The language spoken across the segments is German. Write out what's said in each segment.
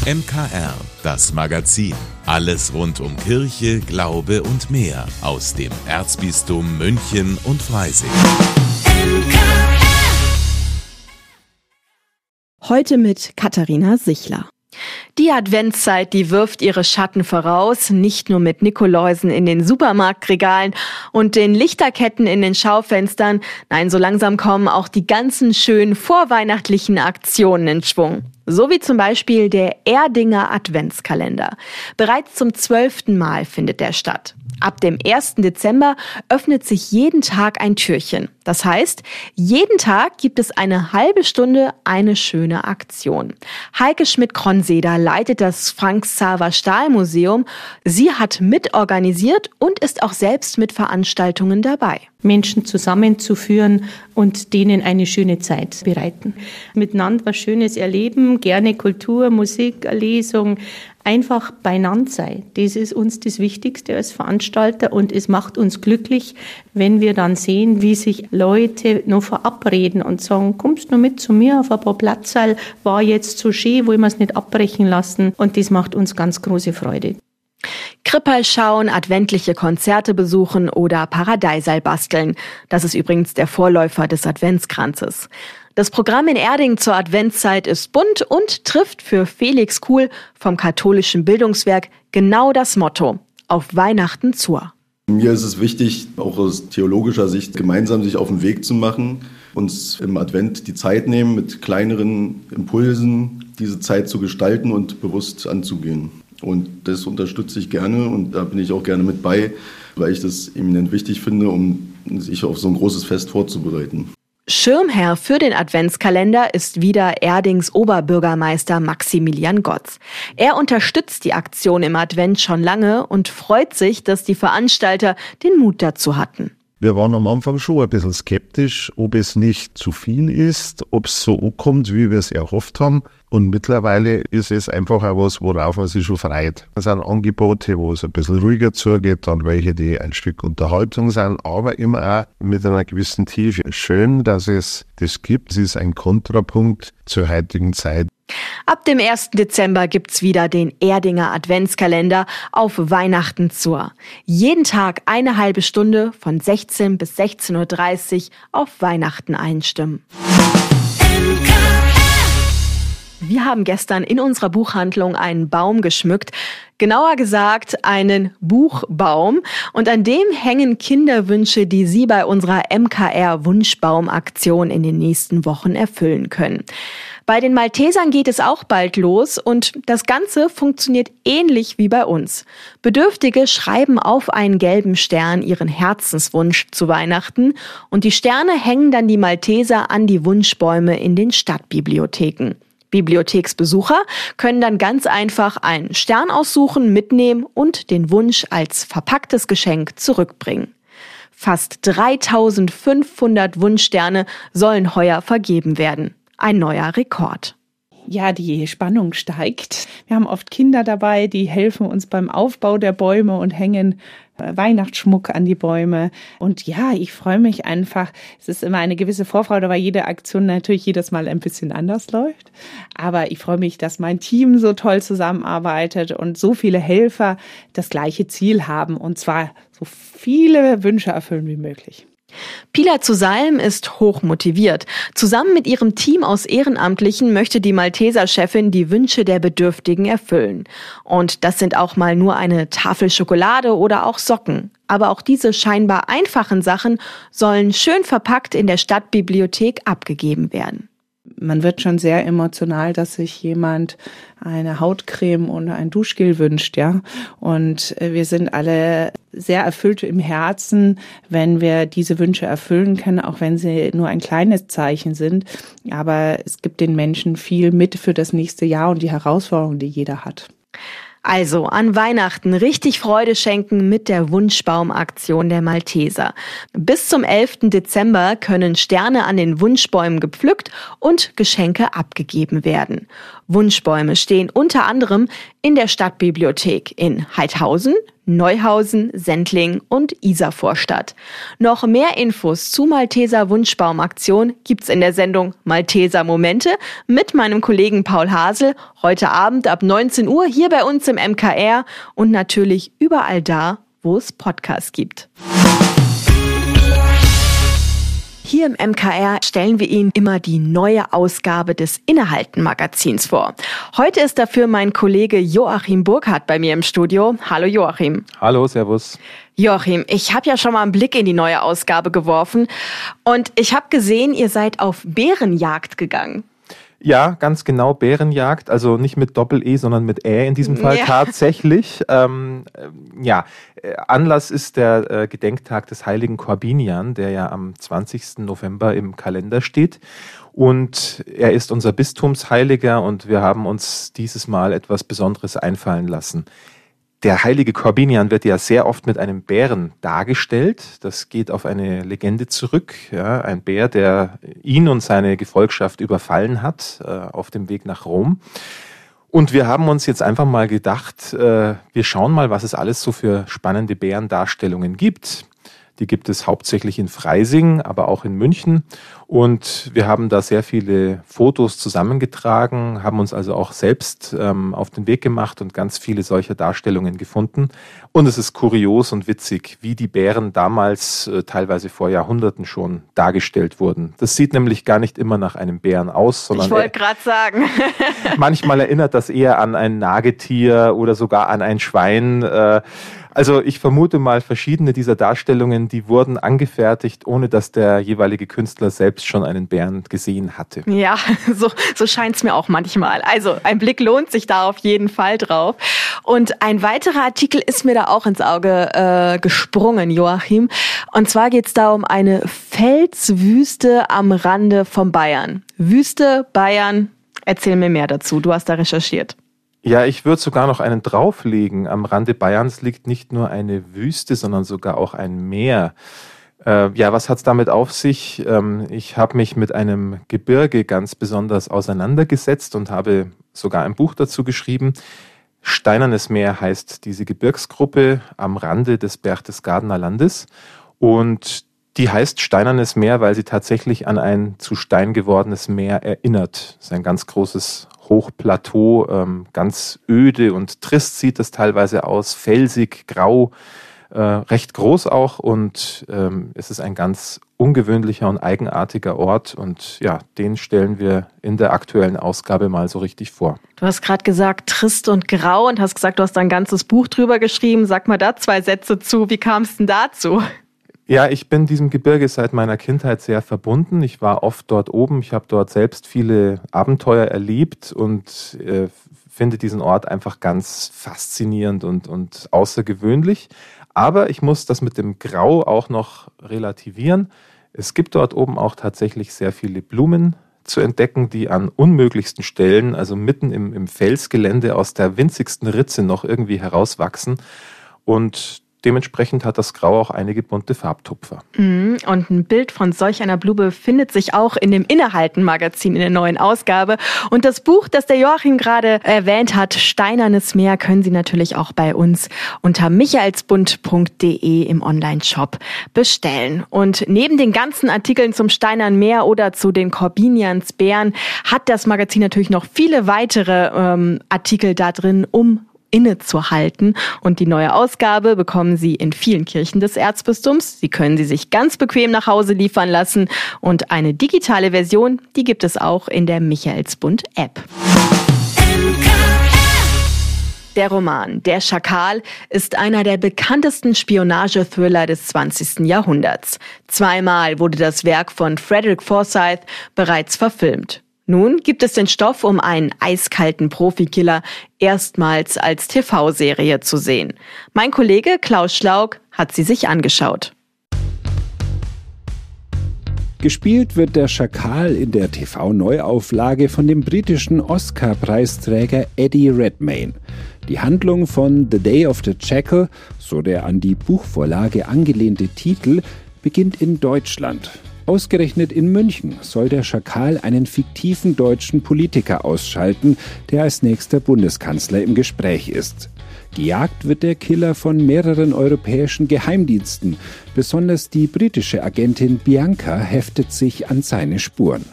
MKR, das Magazin. Alles rund um Kirche, Glaube und mehr aus dem Erzbistum München und Freising. Heute mit Katharina Sichler. Die Adventszeit, die wirft ihre Schatten voraus, nicht nur mit Nikoläusen in den Supermarktregalen und den Lichterketten in den Schaufenstern. Nein, so langsam kommen auch die ganzen schönen vorweihnachtlichen Aktionen in Schwung. So wie zum Beispiel der Erdinger Adventskalender. Bereits zum 12. Mal findet der statt. Ab dem 1. Dezember öffnet sich jeden Tag ein Türchen. Das heißt, jeden Tag gibt es eine halbe Stunde eine schöne Aktion. Heike Schmidt-Kronseder leitet das Frank-Xaver-Stahl-Museum. Sie hat mitorganisiert und ist auch selbst mit Veranstaltungen dabei. Menschen zusammenzuführen und denen eine schöne Zeit bereiten. Miteinander was Schönes erleben, gerne Kultur, Musik, Lesung, einfach beieinander sein. Das ist uns das Wichtigste als Veranstalter und es macht uns glücklich, wenn wir dann sehen, wie sich Leute noch verabreden und sagen, kommst du mit zu mir auf ein paar Platzal, war jetzt so schön, wollen wir es nicht abbrechen lassen und das macht uns ganz große Freude. Kripperl schauen, adventliche Konzerte besuchen oder Paradeisal basteln. Das ist übrigens der Vorläufer des Adventskranzes. Das Programm in Erding zur Adventszeit ist bunt und trifft für Felix Kuhl vom katholischen Bildungswerk genau das Motto: Auf Weihnachten zur. Mir ist es wichtig, auch aus theologischer Sicht, gemeinsam sich auf den Weg zu machen, uns im Advent die Zeit nehmen, mit kleineren Impulsen diese Zeit zu gestalten und bewusst anzugehen. Und das unterstütze ich gerne und da bin ich auch gerne mit bei, weil ich das eminent wichtig finde, um sich auf so ein großes Fest vorzubereiten. Schirmherr für den Adventskalender ist wieder Erdings Oberbürgermeister Maximilian Gotz. Er unterstützt die Aktion im Advent schon lange und freut sich, dass die Veranstalter den Mut dazu hatten. Wir waren am Anfang schon ein bisschen skeptisch, ob es nicht zu viel ist, ob es so ankommt, wie wir es erhofft haben. Und mittlerweile ist es einfach auch was, worauf man sich schon freut. Es sind Angebote, wo es ein bisschen ruhiger zugeht, dann welche, die ein Stück Unterhaltung sind, aber immer auch mit einer gewissen Tiefe. Schön, dass es das gibt. Es ist ein Kontrapunkt zur heutigen Zeit. Ab dem 1. Dezember gibt's wieder den Erdinger Adventskalender auf Weihnachten zur. Jeden Tag eine halbe Stunde von 16 bis 16.30 Uhr auf Weihnachten einstimmen. Wir haben gestern in unserer Buchhandlung einen Baum geschmückt, genauer gesagt einen Buchbaum. Und an dem hängen Kinderwünsche, die Sie bei unserer MKR-Wunschbaum-Aktion in den nächsten Wochen erfüllen können. Bei den Maltesern geht es auch bald los und das Ganze funktioniert ähnlich wie bei uns. Bedürftige schreiben auf einen gelben Stern ihren Herzenswunsch zu Weihnachten und die Sterne hängen dann die Malteser an die Wunschbäume in den Stadtbibliotheken. Bibliotheksbesucher können dann ganz einfach einen Stern aussuchen, mitnehmen und den Wunsch als verpacktes Geschenk zurückbringen. Fast 3500 Wunschsterne sollen heuer vergeben werden. Ein neuer Rekord. Ja, die Spannung steigt. Wir haben oft Kinder dabei, die helfen uns beim Aufbau der Bäume und hängen Weihnachtsschmuck an die Bäume. Und ja, ich freue mich einfach. Es ist immer eine gewisse Vorfreude, weil jede Aktion natürlich jedes Mal ein bisschen anders läuft. Aber ich freue mich, dass mein Team so toll zusammenarbeitet und so viele Helfer das gleiche Ziel haben. Und zwar so viele Wünsche erfüllen wie möglich. Pila zu Salm ist hoch motiviert. Zusammen mit ihrem Team aus Ehrenamtlichen möchte die Malteser-Chefin die Wünsche der Bedürftigen erfüllen. Und das sind auch mal nur eine Tafel Schokolade oder auch Socken. Aber auch diese scheinbar einfachen Sachen sollen schön verpackt in der Stadtbibliothek abgegeben werden. Man wird schon sehr emotional, dass sich jemand eine Hautcreme und ein Duschgel wünscht, ja. Und wir sind alle sehr erfüllt im Herzen, wenn wir diese Wünsche erfüllen können, auch wenn sie nur ein kleines Zeichen sind. Aber es gibt den Menschen viel mit für das nächste Jahr und die Herausforderungen, die jeder hat. Also an Weihnachten richtig Freude schenken mit der Wunschbaumaktion der Malteser. Bis zum 11. Dezember können Sterne an den Wunschbäumen gepflückt und Geschenke abgegeben werden. Wunschbäume stehen unter anderem in der Stadtbibliothek in Heidhausen, Neuhausen, Sendling und Isarvorstadt. Noch mehr Infos zu Malteser Wunschbaumaktion gibt's in der Sendung Malteser Momente mit meinem Kollegen Paul Hasel heute Abend ab 19 Uhr hier bei uns im MKR und natürlich überall da, wo es Podcasts gibt. Hier im MKR stellen wir Ihnen immer die neue Ausgabe des Innehalten-Magazins vor. Heute ist dafür mein Kollege Joachim Burkhardt bei mir im Studio. Hallo Joachim. Hallo, servus. Joachim, ich habe ja schon mal einen Blick in die neue Ausgabe geworfen und ich habe gesehen, ihr seid auf Bärenjagd gegangen. Ja, ganz genau, Bärenjagd, also nicht mit Doppel-E, sondern mit Ä in diesem Fall tatsächlich. Anlass ist der Gedenktag des heiligen Korbinian, der ja am 20. November im Kalender steht. Und er ist unser Bistumsheiliger und wir haben uns dieses Mal etwas Besonderes einfallen lassen. Der heilige Korbinian wird ja sehr oft mit einem Bären dargestellt. Das geht auf eine Legende zurück. Ja, ein Bär, der ihn und seine Gefolgschaft überfallen hat auf dem Weg nach Rom. Und wir haben uns jetzt einfach mal gedacht, wir schauen mal, was es alles so für spannende Bärendarstellungen gibt. Die gibt es hauptsächlich in Freising, aber auch in München. Und wir haben da sehr viele Fotos zusammengetragen, haben uns also auch selbst auf den Weg gemacht und ganz viele solcher Darstellungen gefunden. Und es ist kurios und witzig, wie die Bären damals teilweise vor Jahrhunderten schon dargestellt wurden. Das sieht nämlich gar nicht immer nach einem Bären aus, sondern ich wollte gerade sagen. Manchmal erinnert das eher an ein Nagetier oder sogar an ein Schwein. Also ich vermute mal, verschiedene dieser Darstellungen, die wurden angefertigt, ohne dass der jeweilige Künstler selbst schon einen Bären gesehen hatte. Ja, so scheint's mir auch manchmal. Also ein Blick lohnt sich da auf jeden Fall drauf. Und ein weiterer Artikel ist mir da auch ins Auge gesprungen, Joachim. Und zwar geht's da um eine Felswüste am Rande von Bayern. Wüste, Bayern, erzähl mir mehr dazu. Du hast da recherchiert. Ja, ich würde sogar noch einen drauflegen. Am Rande Bayerns liegt nicht nur eine Wüste, sondern sogar auch ein Meer. Was hat's damit auf sich? Ich habe mich mit einem Gebirge ganz besonders auseinandergesetzt und habe sogar ein Buch dazu geschrieben. Steinernes Meer heißt diese Gebirgsgruppe am Rande des Berchtesgadener Landes. Und die heißt Steinernes Meer, weil sie tatsächlich an ein zu Stein gewordenes Meer erinnert. Das ist ein ganz großes Hochplateau, ganz öde und trist sieht das teilweise aus, felsig, grau, recht groß auch und es ist ein ganz ungewöhnlicher und eigenartiger Ort und ja, den stellen wir in der aktuellen Ausgabe mal so richtig vor. Du hast gerade gesagt, trist und grau und hast gesagt, du hast da ein ganzes Buch drüber geschrieben. Sag mal da 2 Sätze zu. Wie kam es denn dazu? Ja, ich bin diesem Gebirge seit meiner Kindheit sehr verbunden. Ich war oft dort oben. Ich habe dort selbst viele Abenteuer erlebt und finde diesen Ort einfach ganz faszinierend und außergewöhnlich. Aber ich muss das mit dem Grau auch noch relativieren. Es gibt dort oben auch tatsächlich sehr viele Blumen zu entdecken, die an unmöglichsten Stellen, also mitten im Felsgelände aus der winzigsten Ritze noch irgendwie herauswachsen. Und dementsprechend hat das Grau auch einige bunte Farbtupfer. Und ein Bild von solch einer Blume findet sich auch in dem Innehalten-Magazin in der neuen Ausgabe. Und das Buch, das der Joachim gerade erwähnt hat, Steinernes Meer, können Sie natürlich auch bei uns unter michaelsbund.de im Onlineshop bestellen. Und neben den ganzen Artikeln zum Steinernen Meer oder zu den Korbiniansbären hat das Magazin natürlich noch viele weitere Artikel da drin, um innezuhalten. Und die neue Ausgabe bekommen Sie in vielen Kirchen des Erzbistums. Sie können sie sich ganz bequem nach Hause liefern lassen. Und eine digitale Version, die gibt es auch in der Michaelsbund-App. Der Roman Der Schakal ist einer der bekanntesten Spionage-Thriller des 20. Jahrhunderts. 2-mal wurde das Werk von Frederick Forsyth bereits verfilmt. Nun gibt es den Stoff, um einen eiskalten Profikiller erstmals als TV-Serie zu sehen. Mein Kollege Klaus Schlaug hat sie sich angeschaut. Gespielt wird der Schakal in der TV-Neuauflage von dem britischen Oscar-Preisträger Eddie Redmayne. Die Handlung von The Day of the Jackal, so der an die Buchvorlage angelehnte Titel, beginnt in Deutschland. Ausgerechnet in München soll der Schakal einen fiktiven deutschen Politiker ausschalten, der als nächster Bundeskanzler im Gespräch ist. Gejagt wird der Killer von mehreren europäischen Geheimdiensten. Besonders die britische Agentin Bianca heftet sich an seine Spuren.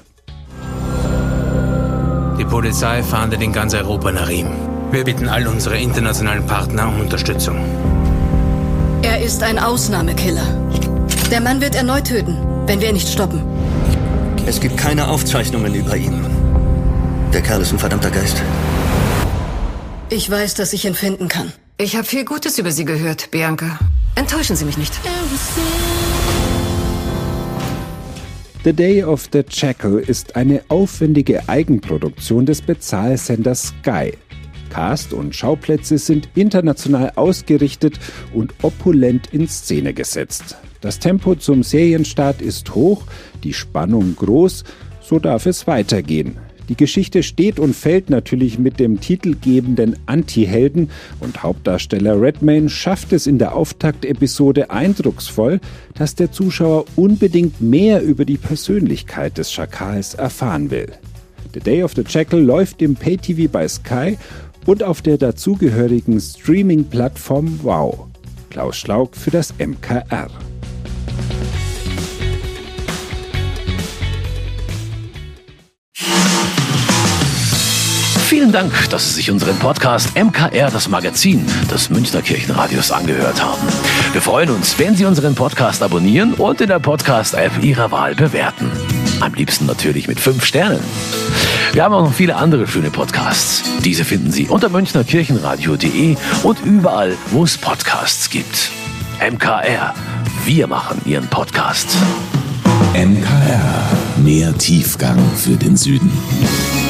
Die Polizei fahndet in ganz Europa nach ihm. Wir bitten all unsere internationalen Partner um Unterstützung. Er ist ein Ausnahmekiller. Der Mann wird erneut töten, wenn wir ihn nicht stoppen. Es gibt keine Aufzeichnungen über ihn. Der Kerl ist ein verdammter Geist. Ich weiß, dass ich ihn finden kann. Ich habe viel Gutes über Sie gehört, Bianca. Enttäuschen Sie mich nicht. The Day of the Jackal ist eine aufwendige Eigenproduktion des Bezahlsenders Sky. Cast und Schauplätze sind international ausgerichtet und opulent in Szene gesetzt. Das Tempo zum Serienstart ist hoch, die Spannung groß, so darf es weitergehen. Die Geschichte steht und fällt natürlich mit dem titelgebenden Anti-Helden und Hauptdarsteller Redmayne schafft es in der Auftaktepisode eindrucksvoll, dass der Zuschauer unbedingt mehr über die Persönlichkeit des Schakals erfahren will. The Day of the Jackal läuft im Pay-TV bei Sky und auf der dazugehörigen Streaming-Plattform Wow. Klaus Schlaug für das MKR. Vielen Dank, dass Sie sich unseren Podcast MKR, das Magazin des Münchner Kirchenradios, angehört haben. Wir freuen uns, wenn Sie unseren Podcast abonnieren und in der Podcast-App Ihrer Wahl bewerten. Am liebsten natürlich mit 5 Sternen. Wir haben auch noch viele andere schöne Podcasts. Diese finden Sie unter münchnerkirchenradio.de und überall, wo es Podcasts gibt. MKR, wir machen Ihren Podcast. MKR, mehr Tiefgang für den Süden.